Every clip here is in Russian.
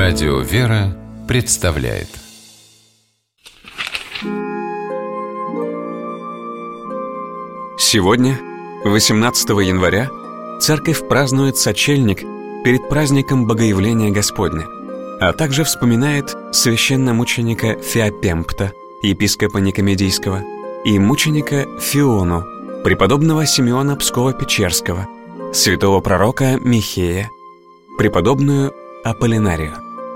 Радио «Вера» представляет. Сегодня, 18 января, Церковь празднует сочельник перед праздником Богоявления Господня, а также вспоминает священномученика Феопемпта, епископа Никомедийского, и мученика Фиону, преподобного Симеона Псково-Печерского, святого пророка Михея, преподобную Аполлинарию.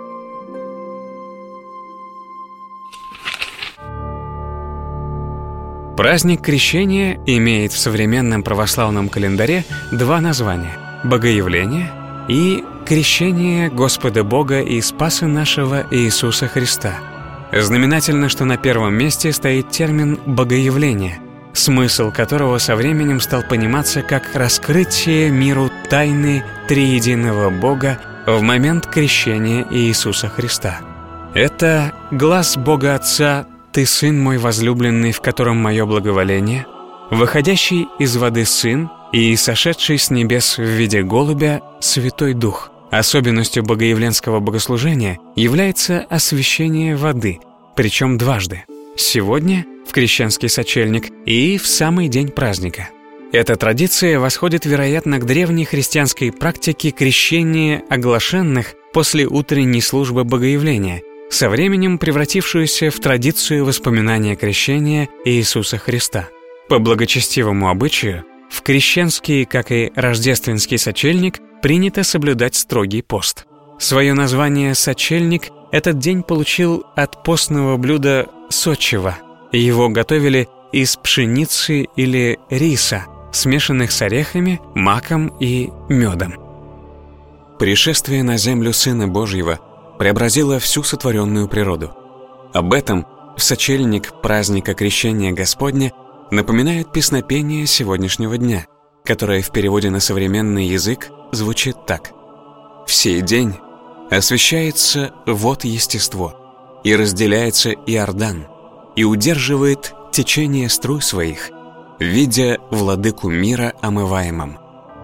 Праздник Крещения имеет в современном православном календаре два названия – Богоявление и Крещение Господа Бога и Спаса нашего Иисуса Христа. Знаменательно, что на первом месте стоит термин «богоявление», смысл которого со временем стал пониматься как раскрытие миру тайны триединого Бога в момент крещения Иисуса Христа. Это глас Бога Отца «Ты, Сын мой возлюбленный, в котором мое благоволение», выходящий из воды Сын и сошедший с небес в виде голубя Святой Дух. Особенностью богоявленского богослужения является освящение воды, причем дважды – сегодня, в крещенский сочельник, и в самый день праздника. Эта традиция восходит, вероятно, к древней христианской практике крещения оглашенных после утренней службы Богоявления, со временем превратившуюся в традицию воспоминания крещения Иисуса Христа. По благочестивому обычаю, в крещенский, как и рождественский сочельник, принято соблюдать строгий пост. Свое название «сочельник» этот день получил от постного блюда сочева. Его готовили из пшеницы или риса, смешанных с орехами, маком и медом. Пришествие на землю Сына Божьего преобразило всю сотворенную природу. Об этом в сочельник праздника Крещения Господня напоминает песнопение сегодняшнего дня, которое в переводе на современный язык звучит так: «В сей день освящается вод естество, и разделяется Иордан, и удерживает течение струй своих, видя владыку мира омываемым».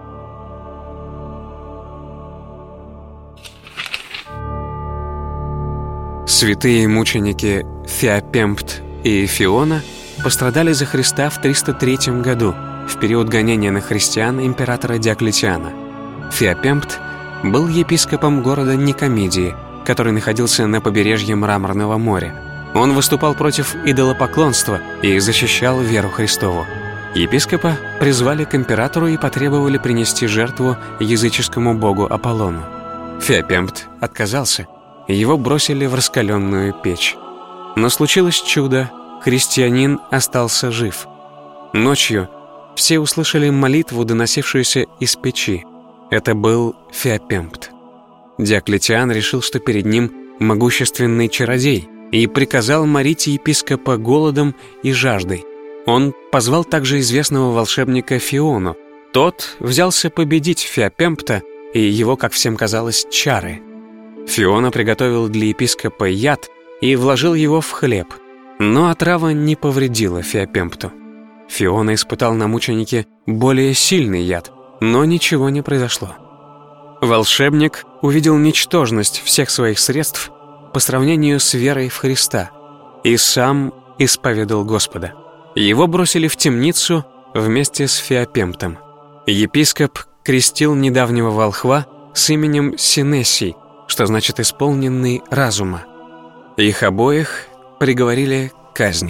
Святые мученики Феопемпт и Фиона пострадали за Христа в 303 году, в период гонения на христиан императора Диоклетиана. Феопемпт был епископом города Никомедии, который находился на побережье Мраморного моря. Он выступал против идолопоклонства и защищал веру Христову. Епископа призвали к императору и потребовали принести жертву языческому богу Аполлону. Феопемпт отказался, и его бросили в раскаленную печь. Но случилось чудо, христианин остался жив. Ночью все услышали молитву, доносившуюся из печи. Это был Феопемпт. Диоклетиан решил, что перед ним могущественный чародей, и приказал морить епископа голодом и жаждой. Он позвал также известного волшебника Фиону. Тот взялся победить Феопемпта и его, как всем казалось, чары. Фиона приготовил для епископа яд и вложил его в хлеб, но отрава не повредила Феопемпту. Фиона испытал на мученике более сильный яд, но ничего не произошло. Волшебник увидел ничтожность всех своих средств по сравнению с верой в Христа и сам исповедал Господа. Его бросили в темницу вместе с Феопемптом. Епископ крестил недавнего волхва с именем Синессий, что значит «исполненный разума». Их обоих приговорили к казни.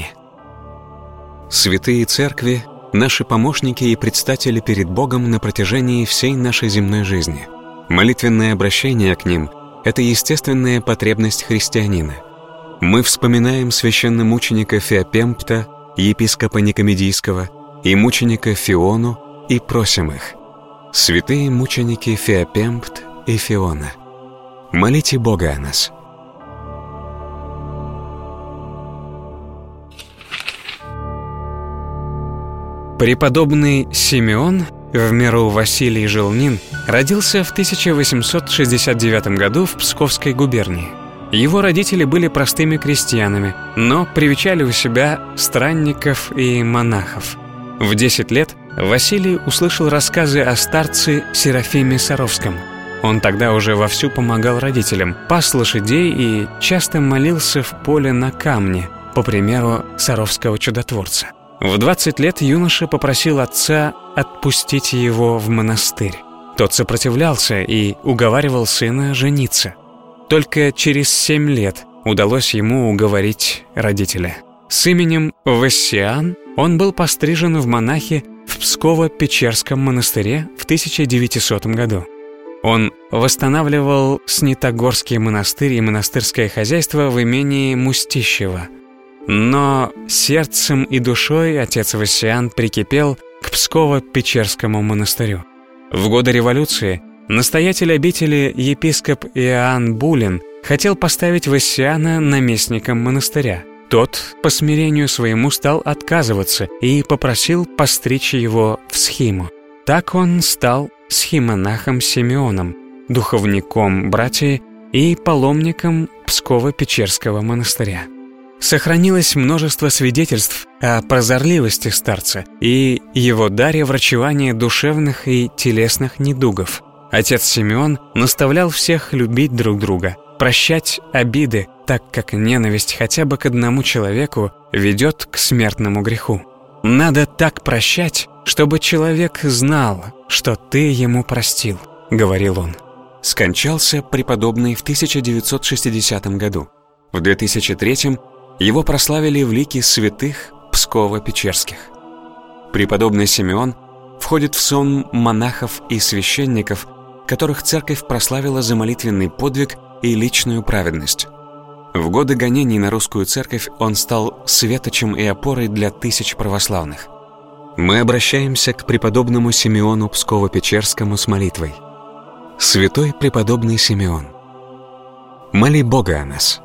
Святые церкви – наши помощники и предстатели перед Богом на протяжении всей нашей земной жизни. Молитвенное обращение к ним – это естественная потребность христианина. Мы вспоминаем священномученика Феопемпта, епископа Никомедийского и мученика Фиону и просим их: святые мученики Феопемпт и Фиона, молите Бога о нас. Преподобный Симеон, в меру Василий Желнин, родился в 1869 году в Псковской губернии. Его родители были простыми крестьянами, но привечали у себя странников и монахов. В 10 лет Василий услышал рассказы о старце Серафиме Саровском. Он тогда уже вовсю помогал родителям, пас лошадей и часто молился в поле на камне, по примеру Саровского чудотворца. В 20 лет юноша попросил отца отпустить его в монастырь. Тот сопротивлялся и уговаривал сына жениться. Только через 7 лет удалось ему уговорить родителя. С именем Вассиан он был пострижен в монахи в Псково-Печерском монастыре в 1900 году. Он восстанавливал Снитогорский монастырь и монастырское хозяйство в имении Мустищева. Но сердцем и душой отец Вассиан прикипел к Псково-Печерскому монастырю. В годы революции настоятель обители епископ Иоанн Булин хотел поставить Вассиана наместником монастыря. Тот по смирению своему стал отказываться и попросил постричь его в схиму. Так он стал схимонахом Симеоном, духовником братьи и паломником Псково-Печерского монастыря. Сохранилось множество свидетельств о прозорливости старца и его даре врачевания душевных и телесных недугов. Отец Симеон наставлял всех любить друг друга, прощать обиды, так как ненависть хотя бы к одному человеку ведет к смертному греху. «Надо так прощать, чтобы человек знал, что ты ему простил», — говорил он. Скончался преподобный в 1960 году. В 2003 его прославили в лике святых Псково-Печерских. Преподобный Симеон входит в сон монахов и священников, которых церковь прославила за молитвенный подвиг и личную праведность. В годы гонений на русскую церковь он стал светочем и опорой для тысяч православных. Мы обращаемся к преподобному Симеону Псково-Печерскому с молитвой. Святой преподобный Симеон, моли Бога о нас.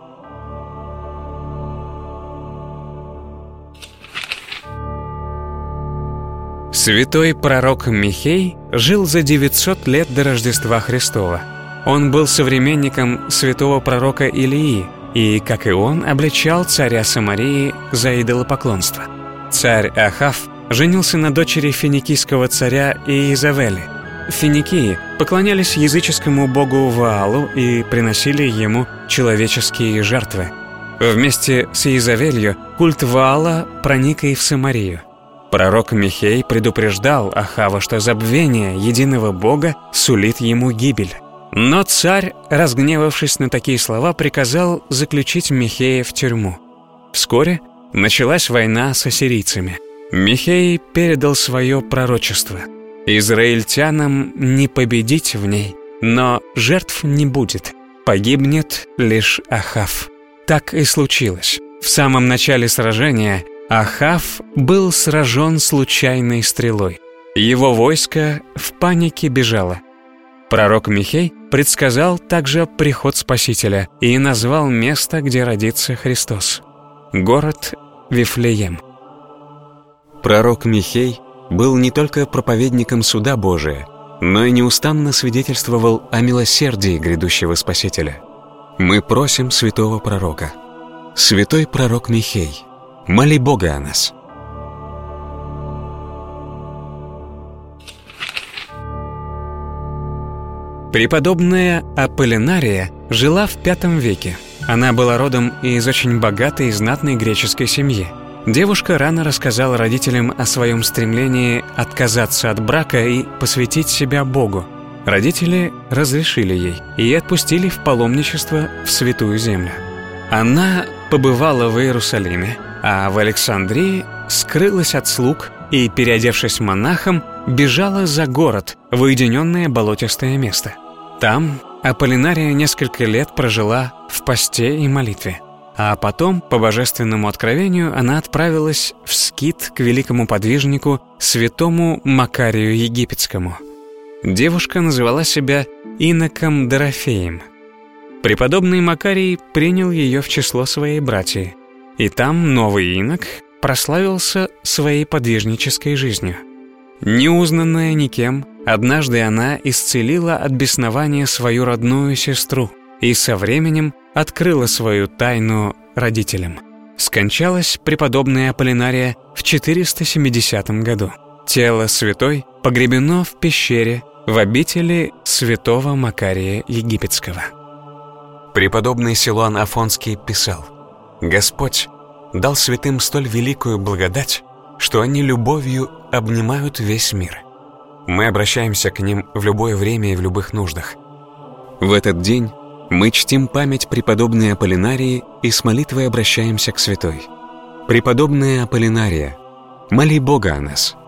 Святой пророк Михей жил за 900 лет до Рождества Христова. Он был современником святого пророка Илии и, как и он, обличал царя Самарии за идолопоклонство. Царь Ахав женился на дочери финикийского царя Иезавели. Финикии поклонялись языческому богу Ваалу и приносили ему человеческие жертвы. Вместе с Иезавелью культ Ваала проник и в Самарию. Пророк Михей предупреждал Ахава, что забвение единого бога сулит ему гибель. Но царь, разгневавшись на такие слова, приказал заключить Михея в тюрьму. Вскоре началась война с ассирийцами. Михей передал свое пророчество. Израильтянам не победить в ней, но жертв не будет. Погибнет лишь Ахав. Так и случилось. В самом начале сражения Ахав был сражен случайной стрелой. Его войско в панике бежало. Пророк Михей предсказал также приход Спасителя и назвал место, где родится Христос. Город Вифлеем. Пророк Михей был не только проповедником суда Божия, но и неустанно свидетельствовал о милосердии грядущего Спасителя. Мы просим святого пророка. Святой пророк Михей, моли Бога о нас. Преподобная Аполлинария жила в V веке. Она была родом из очень богатой и знатной греческой семьи. Девушка рано рассказала родителям о своем стремлении отказаться от брака и посвятить себя Богу. Родители разрешили ей и отпустили в паломничество в Святую Землю. Она побывала в Иерусалиме, а в Александрии скрылась от слуг и, переодевшись монахом, бежала за город в уединенное болотистое место. Там Аполлинария несколько лет прожила в посте и молитве. А потом, по божественному откровению, она отправилась в скит к великому подвижнику святому Макарию Египетскому. Девушка называла себя иноком Дорофеем. Преподобный Макарий принял ее в число своей братьи, и там новый инок прославился своей подвижнической жизнью. Неузнанная никем, однажды она исцелила от беснования свою родную сестру и со временем открыла свою тайну родителям. Скончалась преподобная Аполлинария в 470 году. Тело святой погребено в пещере в обители святого Макария Египетского. Преподобный Силуан Афонский писал: «Господь дал святым столь великую благодать, что они любовью обнимают весь мир. Мы обращаемся к ним в любое время и в любых нуждах. В этот день мы чтим память преподобной Аполлинарии и с молитвой обращаемся к святой. Преподобная Аполлинария, моли Бога о нас.